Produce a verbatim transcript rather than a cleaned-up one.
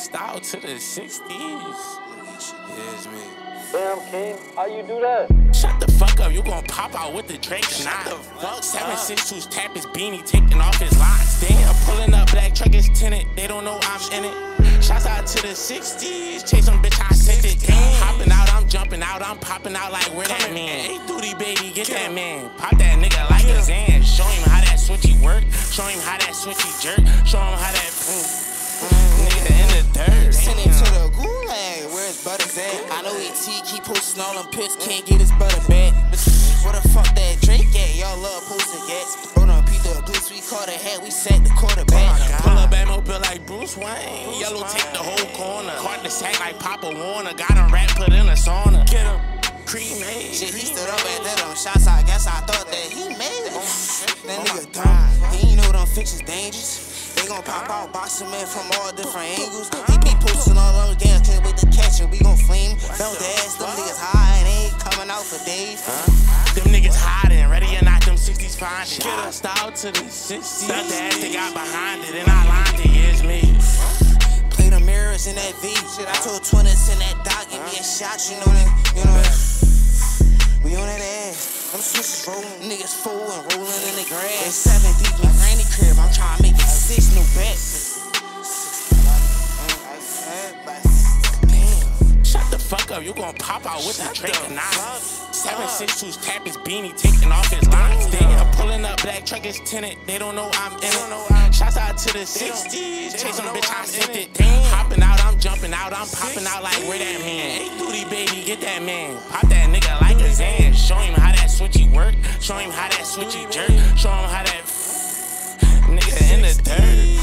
Style to the sixties. Yes, me. Damn, King, how you do that? Shut the fuck up, you gon' pop out with the Drake or not. the fuck seven up. six two's tap his beanie, taking off his locks. Damn, pulling up, black truck is tinted, they don't know I'm in it. Shouts out to the sixties, chase some bitch, I sent it. Damn, hopping out, I'm jumping out, I'm popping out like where that man. Hey, duty baby, get that man. Pop that nigga like a Zan. Show him how that switchy work, show him how that switchy jerk, show him how that mm, mm, nigga in the dirt. Send him to the gulag, where his butters at? I know E T keep posting all them pics, can't get his butter back. Where the fuck that Drake at? Y'all love posting gats. Bro, done beat the blitz, we caught a hat, we set the quarterback. Pull up ammo bill like Bruce Wayne. Yellow take the whole corner. Caught the sack like Papa Warner. Got him wrapped, put in a sauna. Get him cremate. Shit, he stood up at that on shots, I guess I thought that he made it. That nigga dumb, he ain't know them fixes dangerous. They gon' pop out, box him in from all different angles. He be posting all on the gas, can't wait to catch him, we gon' flame. Belt the ass, them niggas high and they ain't coming out for days. Them niggas hiding, ready or not, them sixties find it. Get a style to the sixties. Stuff the ass they got behind it, and I lined it, yes me. Play the mirrors in that V. Shit, I told Twinners in that dog, give me a shot, you know that, you know that. We on that ass. Them switches rolling, niggas full and rolling in the grass. They seven deep in granny crib, I'm trying to make it six new bets. Shut the fuck up, you gon' pop out with the Drake or not. seven six two's tap his beanie, taking off his locks. Damn, pulling up, black truck is tinted, they don't know I'm in it. Shouts out to the sixties, chase some bitch, I sent it. Damn, hopping out, I'm jumping out, I'm popping out like where that man. Hey, duty baby, get that man. Pop that nigga like a Zan. Show him how that switchy work, show him how that switchy jerk, show him how that nigga in the dirt.